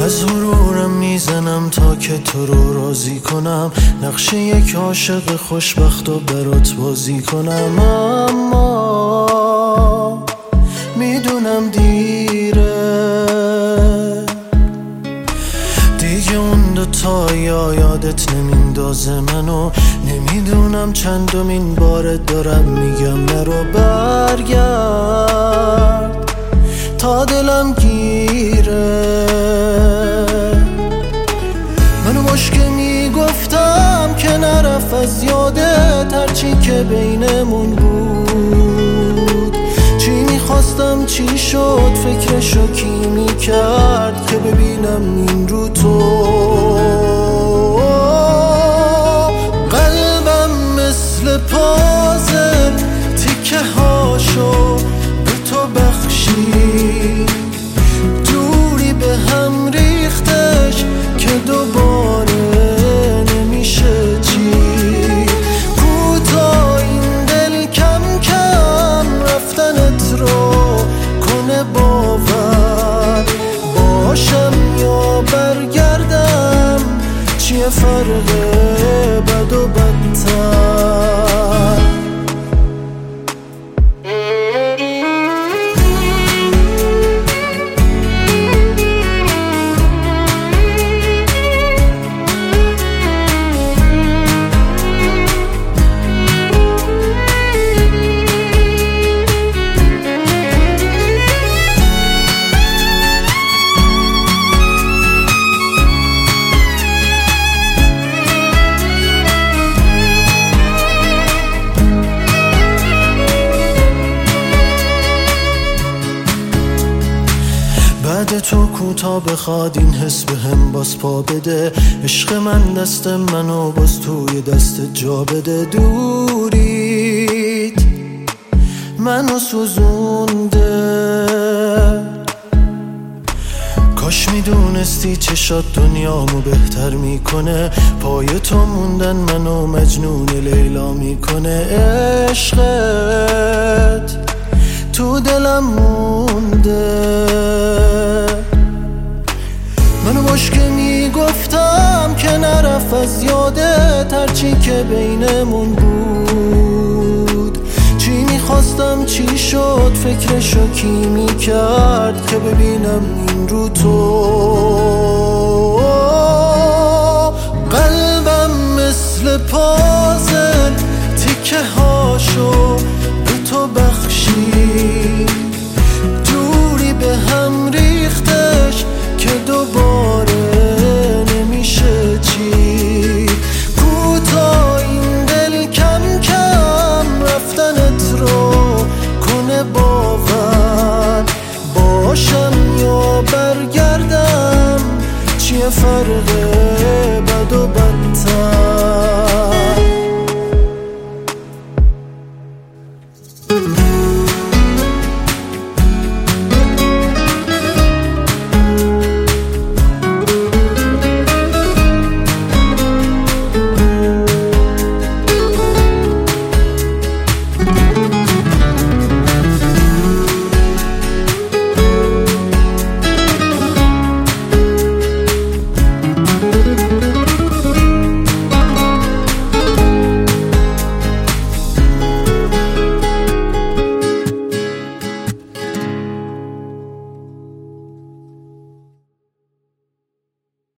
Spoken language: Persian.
از غرورم میزنم تا که تو رو راضی کنم، نقش یک عاشق خوشبخت و برات بازی کنم. اما میدونم دیره دیگه، اون دوتا یادت نمیندازه منو. نمیدونم چندمین بار دارم میگم نرو، برگرد تا دلم گیره. منو باش که میگفتم که نرف از یادت، هرچی که بینمون بود. چی میخواستم چی شد، فکرشو کی میکرد که ببینم این رو تو. قلبم مثل پازل تیکه هاشو به تو بخشی، دوری به هم ریختش که دوباره نمیشه چید. کوتا این دل کم کم رفتنت رو کنه باور، باشم یا برگردم چیه فرقه بد و بدتر. بعد تو کوتا بخواد این حس به هم باز پا بده، عشق من دست منو باز توی دست جا بده. دوریت منو سوزونده، کاش میدونستی چشات دنیامو بهتر میکنه. پای تو موندن منو مجنون لیلا میکنه. عشقت تو دلم مونده، منو باش که میگفتم که نرف از یادت، هرچی که بینمون بود. چی میخواستم چی شد، فکرشو کی میکرد که ببینم این رو تو. قلبم مثل پازل تیکه هاشو به تو بخشی،